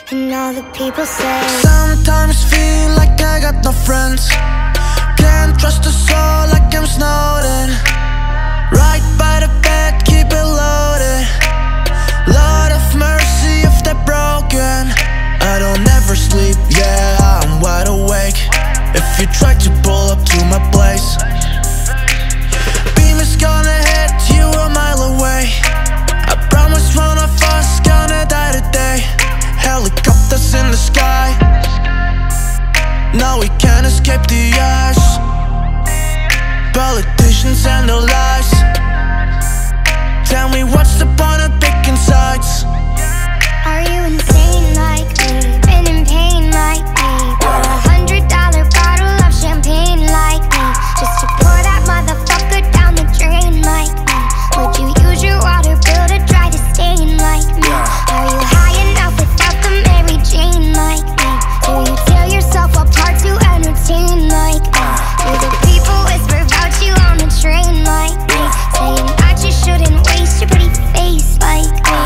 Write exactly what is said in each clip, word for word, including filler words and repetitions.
And all the people say, sometimes feel like I got no friends. Can't trust a soul like I'm Snowden. Right by the bed, keep it loaded. Lord of mercy if they're broken. I don't ever sleep, yeah, I'm wide awake. If you try to pull up to my place, beam is gonna hit you a mile away. I promise one of us gonna die today. Helicopters in the sky, now we can't escape the eyes. Politicians and their lies. Tell me what's the point of picking sides? are you insane like me? Been in pain like me? Bought a hundred dollar bottle of champagne like me, just to pour that motherfucker down the drain like me? Would you use your water bill to try to stain like me? Are you high enough without the Mary Jane like me? Do you tear yourself apart to entertain like me? Do the people whisper about you on the train like me, saying that you shouldn't waste your pretty face like me?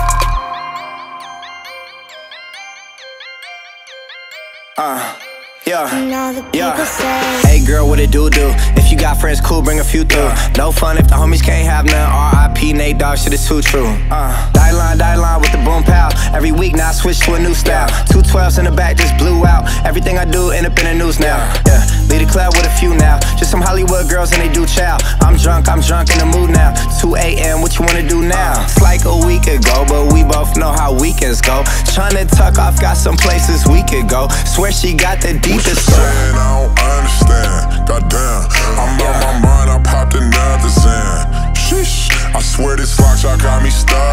Uh, yeah, And all the people yeah. say, Hey girl, what it do do? If you got friends, cool, bring a few through. No fun if the homies can't have none. R I P Nate Dogg, shit is too true. Uh, die line, die line with the boom pow. Every week now I switch to a new style. Two twelves in the back just blew out. Everything I do end up in the news now. Yeah, lead a club with a few now. Just some Hollywood girls and they do chow. I'm drunk, I'm drunk in the mood now. two A M, what you wanna do now? It's like a week ago, but we both know how weekends go. Tryna tuck off, got some places we could go. Swear she got the deepest soul. I don't understand, goddamn. I'm out my mind, I popped another Zan. Sheesh, I swear this lockshot got me stuck.